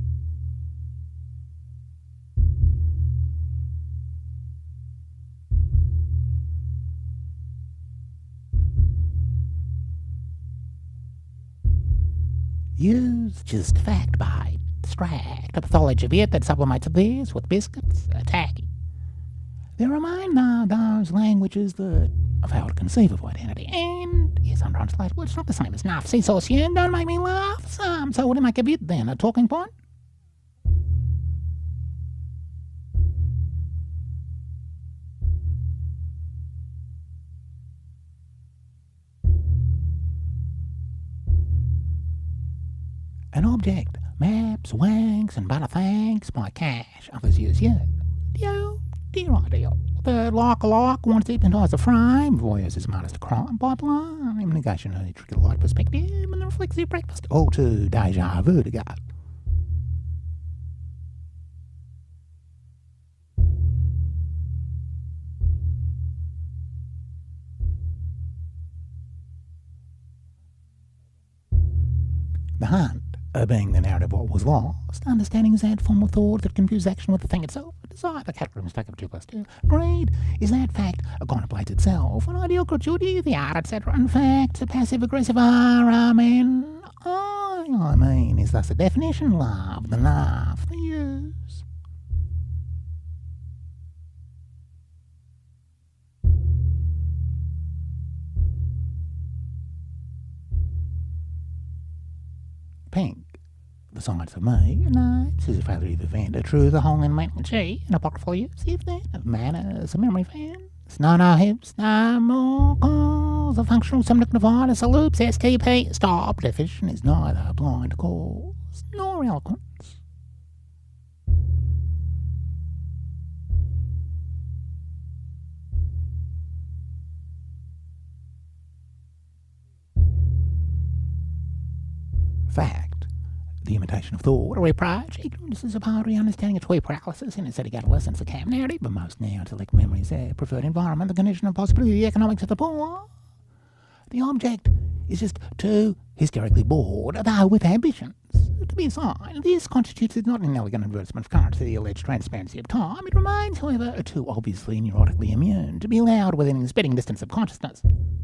Use just fact by distract, a pathology of it that sublimates this with biscuits, uh, tacky. There remain now those languages that have how to conceive of identity, and is untranslatable. It's not the same as naff. See, saucier, don't make me laugh. Some, so what do you make of it then? A talking point? An object, maps, wanks, and butter thanks, my cash, others use you. You, dear ideal, expert like a like wants to hypnotise the frame. Voyeurs is modest a crime by blame. Negation of the tricky light perspective and the reflexive breakfast. All to deja vu to go. The hunt, uh, being the narrative of what was lost, understanding is that form of thought that confuse action with the thing itself, a desire, the category mistake of two plus two. Greed is that fact uh, contemplates itself, an ideal gratuity, the art, et cetera. In fact, a passive-aggressive R M N I, I mean, is thus a definition, love, the laugh, the use. Pink, the science of me, nights is a failure of event, a true the whole in maintenance G, an apocryphal use, if then, of manners, a memory fan. No, no hips, no more calls, a functional subjectivitis, a loops, S T P, stop, definition is neither blind cause nor eloquence. Fact, the imitation of thought, a reproach, ignorance is a poetry, understanding a toy paralysis, in aesthetic adolescence, a camp narrative, but most now intellect memories, their preferred environment, the condition of possibility, the economics of the poor. The object is just too hysterically bored, though with ambitions. To be assigned, this constitutes not an elegant advertisement of currency, the alleged transparency of time. It remains, however, too obviously neurotically immune to be allowed within the spitting distance of consciousness.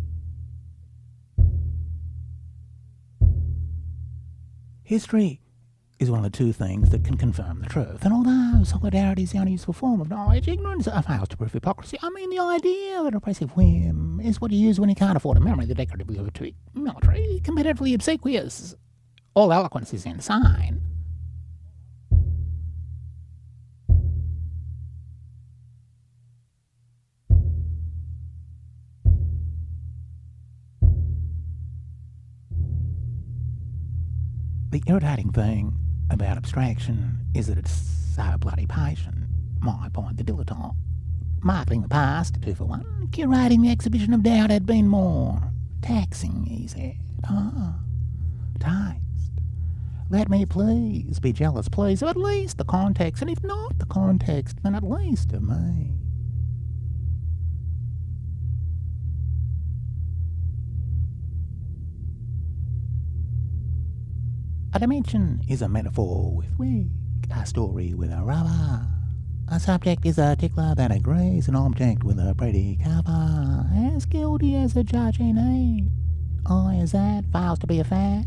History is one of the two things that can confirm the truth, and although solidarity is the only useful form of knowledge, ignorance fails to prove hypocrisy. I mean, the idea of an oppressive whim is what you use when you can't afford a memory, the decoratively obtuse, military, competitively obsequious. All eloquence is insane. The irritating thing about abstraction is that it's so bloody patient. My point, the dilettante. Marketing the past, two for one. Curating the exhibition of doubt had been more taxing, he said. Ah, taste. Let me please be jealous, please, of at least the context, and if not the context, then at least of me. A dimension is a metaphor with wig, a story with a rubber. A subject is a tickler that agrees, an object with a pretty cover. As guilty as a judge in need. I as that fails to be a fact.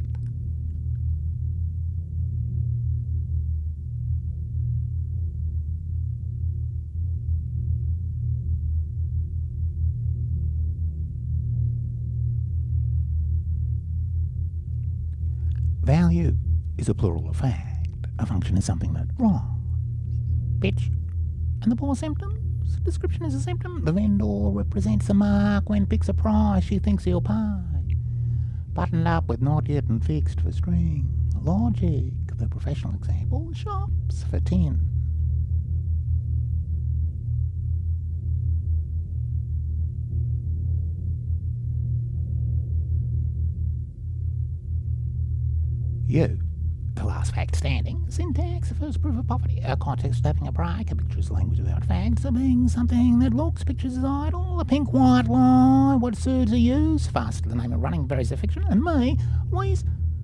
Value is a plural of fact. A function is something that wrongs. Bitch. And the poor symptoms? Description is a symptom. The vendor represents the mark when picks a price she thinks he'll pay. Buttoned up with not yet and fixed for string. Logic, the professional example, shops for tin. You, the last fact standing. Syntax, the first proof of poverty. A context of having a break. A picture is language without facts. A being something that looks, pictures is idle. A pink white line, what suits a use. Fast, the name of running, varies the fiction. And me, wheeze.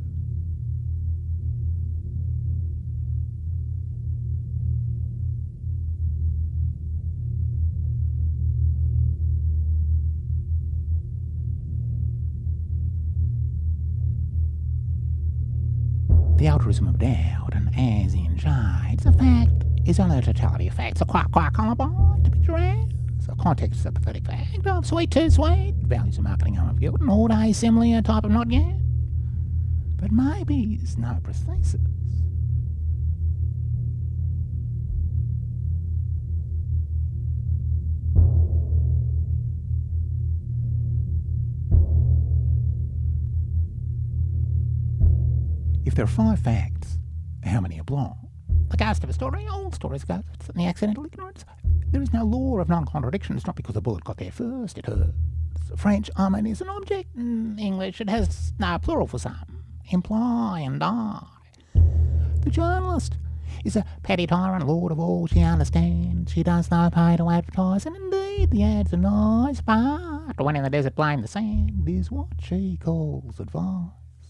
The altruism of doubt, and as in shades, a fact is only the totality of facts. A quack quack on a bond to picture as. A context is a pathetic fact of sweet too sweet. Values of marketing home of guilt, an all day similar type of not yet. But maybe it's no prosthesis. If there are five facts, how many are blown? The ghost of a story, all stories are ghosts, and the accidental ignorance. There is no law of non-contradiction. It's not because the bullet got there first, it hurts. French, I mean, is an object. In English, it has no plural for some. Imply and die. The journalist is a petty tyrant, lord of all she understands. She does no pay to advertise, and indeed the ads are nice, but when in the desert blame the sand is what she calls advice.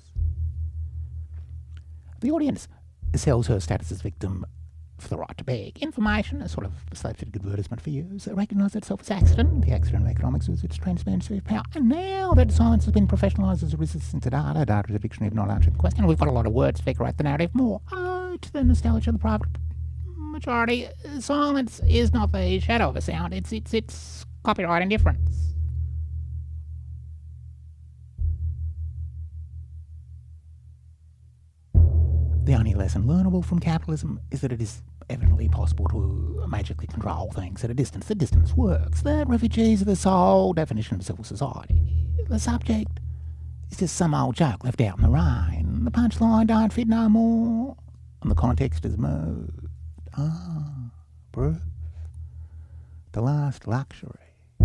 The audience sells her status as victim for the right to beg. Information, a sort of slave-fitted advertisement for use, recognise itself as accident. The accident of economics is its transparency of power. And now that science has been professionalised as a resistance to data, data is a dictionary of not answering the question, we've got a lot of words to decorate the narrative more. Oh, to the nostalgia of the private majority, silence is not the shadow of a sound, it's, it's, it's copyright indifference. The only lesson learnable from capitalism is that it is evidently possible to magically control things at a distance. The distance works. The refugees are the sole definition of civil society. The subject is just some old joke left out in the rain. The punchline don't fit no more. And the context is moved. Ah, proof. The last luxury.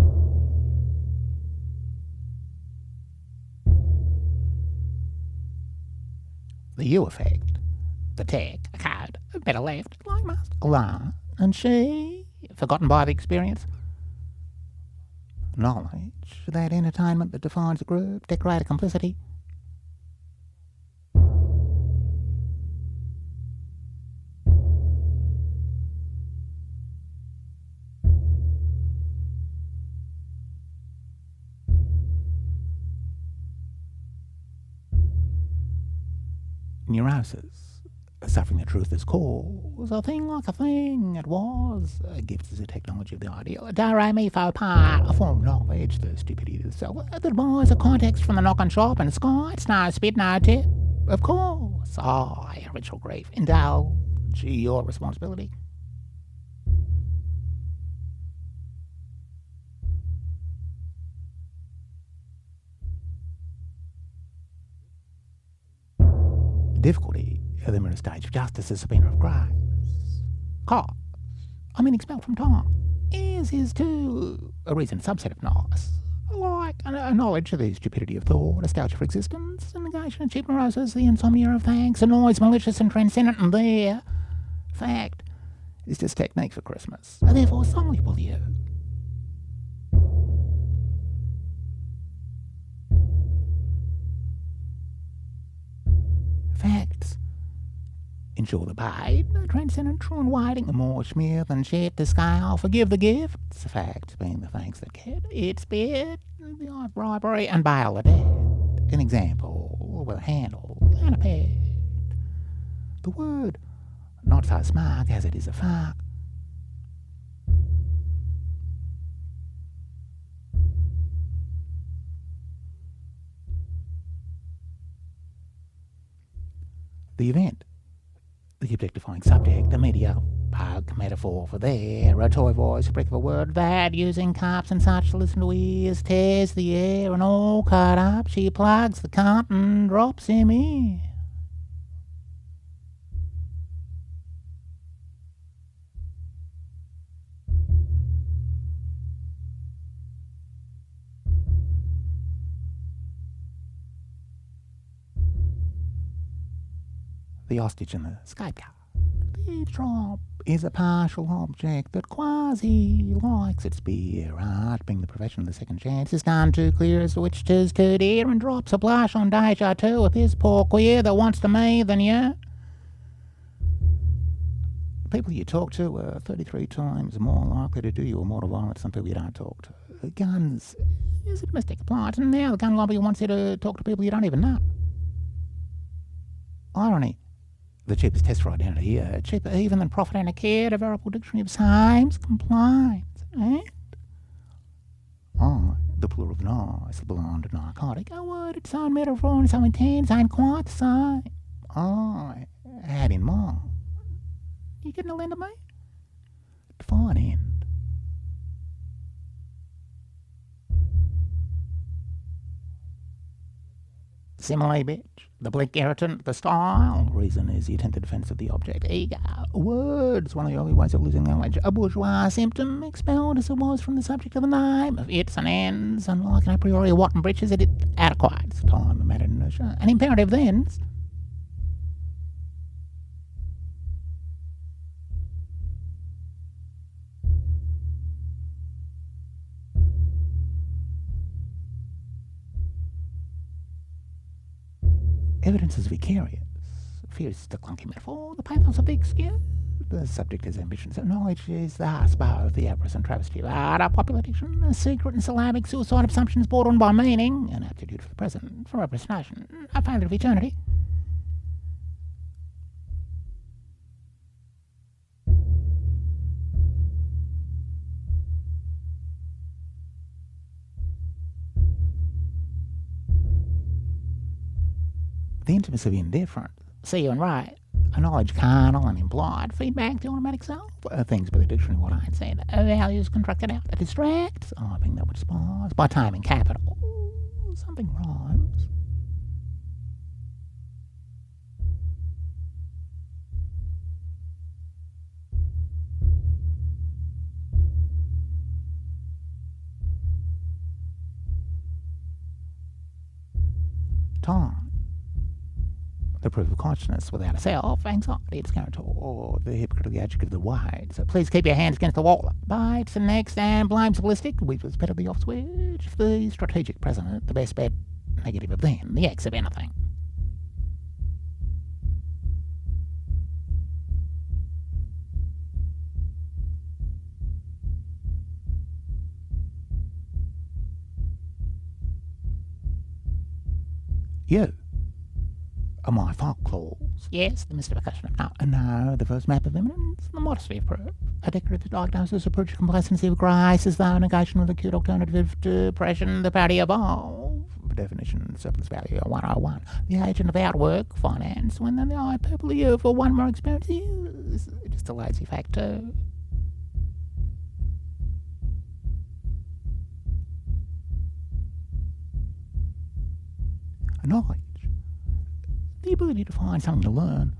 The U effect. The tech, a code, a better left, like must, Allah, and she, forgotten by the experience. Knowledge, that entertainment that defines a group, decorated complicity. Neurosis. Suffering the truth as cause, a thing like a thing it was. A gift is a technology of the ideal. Do, re, mi, fo, part, a form of knowledge, the stupidity of the self, that buys a context from the knock on shop and the sky. It's no spit, no tip. Of course, I, oh, ritual grief, indulge your responsibility. Difficulty. The mirror stage of justice is subpoena of grace. Cause, I mean expelled from time, is is too a reason subset of nice. Like a, a knowledge of the stupidity of thought, a nostalgia for existence, a negation of cheap neurosis, the insomnia of thanks, a noise malicious and transcendent, and there, fact, is just technique for Christmas, and therefore soluble you. Facts. Ensure the bite, the transcendent, true and waiting, the more smear than shit to scale, forgive the gifts, the facts being the thanks that get, it's bit, the bribery, and bail the debt. An example, with a handle and a pet. The word, not so smug as it is a fuck. The event. The objectifying subject, the media pug metaphor for there, a toy voice, a brick of a word that, using cups and such to listen to ears, tears the air and all cut up, she plugs the cunt and drops him in. The hostage and the scapegoat. The drop is a partial object that quasi likes its beer. Art, being the profession of the second chance, is none too clear as to which 'tis too dear, and drops a blush on deja too with his poor queer that wants to me than you. People you talk to are thirty-three times more likely to do you a mortal violence than people you don't talk to. Guns is a domestic appliance, and now the gun lobby wants you to talk to people you don't even know. Irony. The cheapest test for identity, uh, cheaper even than profit and a care, a variable dictionary of sames complaints, and I, the plural of nice, the blonde and narcotic, a word, its own metaphor and its own intent ain't quite the same. I had in mind. You getting a lend of me? Define end. Simile, bitch. The bleak irritant, the style. Reason is the attempted defense of the object. Ego. Words, one of the early ways of losing language. A bourgeois symptom, expelled as it was from the subject of the name, of its and ends, and like an a priori what and breeches it, it adequate. Time, a matter of inertia. An imperative thens. Evidence is vicarious. Fear is the clunky metaphor, the pathos of the excuse. The subject is ambition, so knowledge is the haspo of the avarice and travesty of art, our popular diction, a secret and syllabic suicide of assumptions brought on by meaning, an aptitude for the present, for representation, a failure of eternity. The intimacy of indifferent, see and right, a knowledge carnal and implied, feedback to automatic self, uh, things by the dictionary what I had said, uh, values contracted out, a distract, oh, being that which spies, by timing capital, something rhymes. Time. The proof of consciousness without a self, anxiety, its guarantor, or the hypocritical adjective of the wide. So please keep your hands against the wall. Bites the next and blames ballistic, which was better the off switch. The strategic present, the best bet, negative of then, the X of anything. You. Are my folklores. Yes, the mystification of no, no, the first map of eminence, the modesty of proof, a decorative diagnosis, approach complacency of grace as though negation with acute alternative depression, the parity of all. Definition, surplus value, one oh one. The agent of outwork, finance, when the eye purple you for one more experience is just a lazy factor. Knowledge. The ability to find something to learn.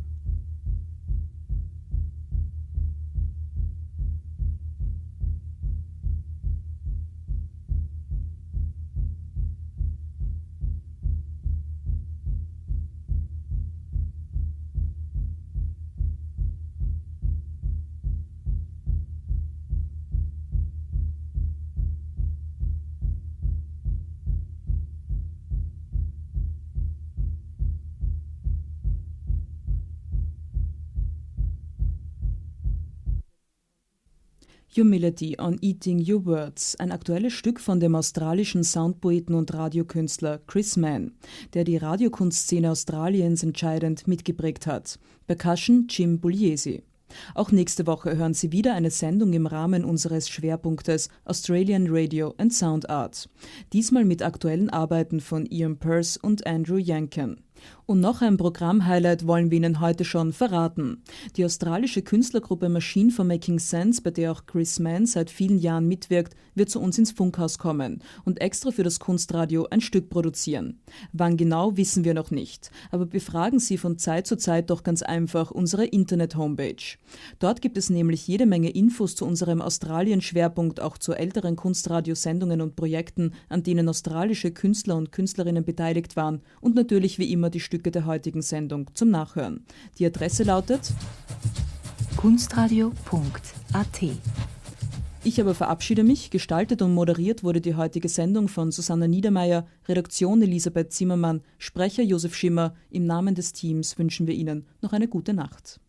Humility on Eating Your Words, ein aktuelles Stück von dem australischen Soundpoeten und Radiokünstler Chris Mann, der die Radiokunstszene Australiens entscheidend mitgeprägt hat. Percussion Jim Pugliese. Auch nächste Woche hören Sie wieder eine Sendung im Rahmen unseres Schwerpunktes Australian Radio and Sound Art. Diesmal mit aktuellen Arbeiten von Ian Pearce und Andrew Yankin. Und noch ein Programm-Highlight wollen wir Ihnen heute schon verraten. Die australische Künstlergruppe Machine for Making Sense, bei der auch Chris Mann seit vielen Jahren mitwirkt, wird zu uns ins Funkhaus kommen und extra für das Kunstradio ein Stück produzieren. Wann genau, wissen wir noch nicht, aber befragen Sie von Zeit zu Zeit doch ganz einfach unsere Internet-Homepage. Dort gibt es nämlich jede Menge Infos zu unserem Australien-Schwerpunkt, auch zu älteren Kunstradiosendungen und Projekten, an denen australische Künstler und Künstlerinnen beteiligt waren und natürlich wie immer die Stücke der heutigen Sendung zum Nachhören. Die Adresse lautet kunstradio punkt a t. Ich aber verabschiede mich. Gestaltet und moderiert wurde die heutige Sendung von Susanna Niedermeyer, Redaktion Elisabeth Zimmermann, Sprecher Josef Schimmer. Im Namen des Teams wünschen wir Ihnen noch eine gute Nacht.